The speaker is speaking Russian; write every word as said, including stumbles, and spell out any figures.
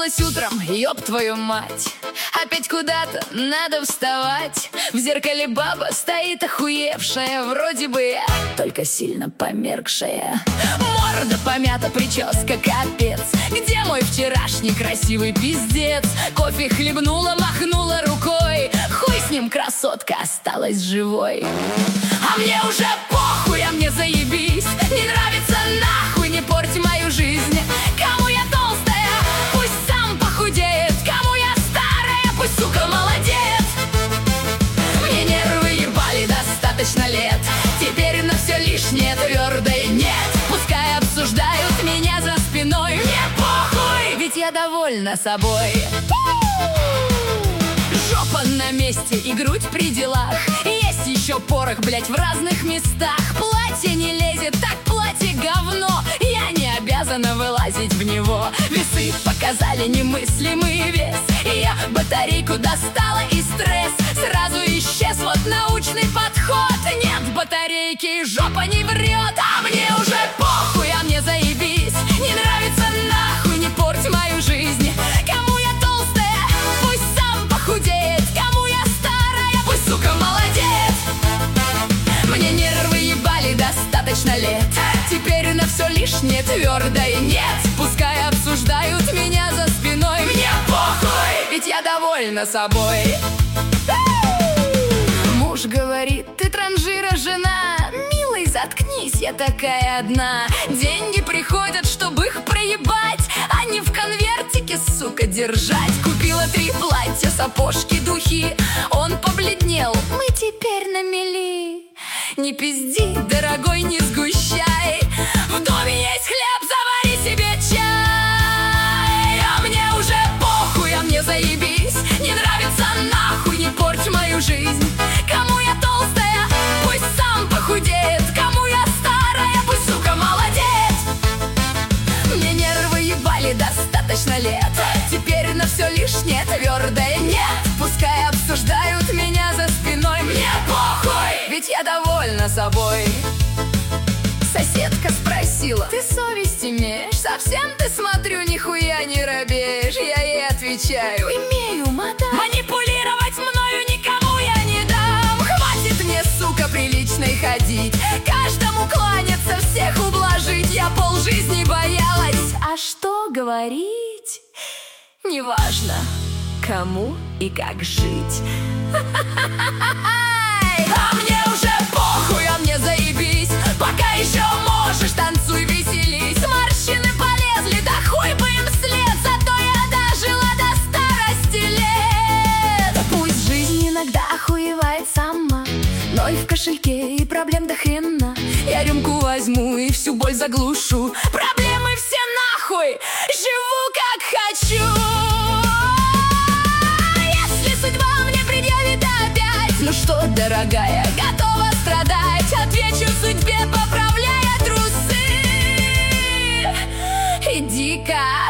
Проснулась утром, ёб твою мать, опять куда-то надо вставать. В зеркале баба стоит охуевшая, вроде бы я, только сильно померкшая. Морда помята, прическа капец. Где мой вчерашний красивый пиздец? Кофе хлебнула, махнула рукой. Хуй с ним, красотка осталась живой. А мне уже похуй, а мне заебись. Не нравится нахуй, не порть мою жизнь. Кому я толстая, пусть сам похудеет. Кому я старая, пусть, сука, молодеет. Мне нервы ебали достаточно лет. Теперь на все лишнее твердое нет. Пускай обсуждают меня за спиной, мне похуй, ведь я довольна собой. Жопа на месте и грудь при делах. Есть еще порох, блять, в разных местах. Платье не лезет, так платье говно. Я не обязана вылазить в него. Весы показали немыслимый вес, и я батарейку достала, и стресс сразу исчез. Вот научный подход. Нет батарейки, жопа не врет. А мне уже похуй, а мне заебись. Не нравится нахуй, не порть мою жизнь. Кому я толстая, пусть сам похудеет. Кому я старая, пусть, сука, молодеет. Мне нервы ебали достаточно лет. Теперь на все лишнее твердое нет. Пускай обсуждают меня за спиной, мне похуй, ведь я довольна собой. Муж говорит, ты транжира жена. Милый, заткнись, я такая одна. Деньги приходят, чтобы их проебать, а не в конвертике, сука, держать. Купила три платья, сапожки, духи. Он побледнел, мы теперь на мели. Не пизди, дорогой, не сгущай. В доме есть хлеб, завари себе чай. А мне уже похуй, а мне заебись. Не нравится нахуй, не порть мою жизнь. Кому я толстая, пусть сам похудеет. Кому я старая, пусть, сука, молодеет. Мне нервы ебали достаточно лет. Теперь на все лишнее твердое нет. Пускай обсуждают меня за спиной, мне похуй, ведь я довольна собой. Соседка спросила, ты совесть имеешь? Совсем ты, смотрю, нихуя не робеешь. Я ей отвечаю, имею, мадам. Манипулировать мною никому я не дам. Хватит мне, сука, приличной ходить, каждому кланяться, всех ублажить. Я полжизни боялась, а что говорить? Неважно, кому и как жить. А мне уже похуй, а мне заебись. Пока еще можешь, танцуй, веселись. Морщины полезли, да хуй бы им след. Зато я дожила до старости лет. Пусть жизнь иногда охуевает сама, но и в кошельке и проблем до хрена. Я рюмку возьму и всю боль заглушу. Проблемы все нахуй, живу как хочу. Если судьба мне предъявит опять, ну что, дорогая, готова страдать? Отвечу судьбе, поправляя трусы. Иди-ка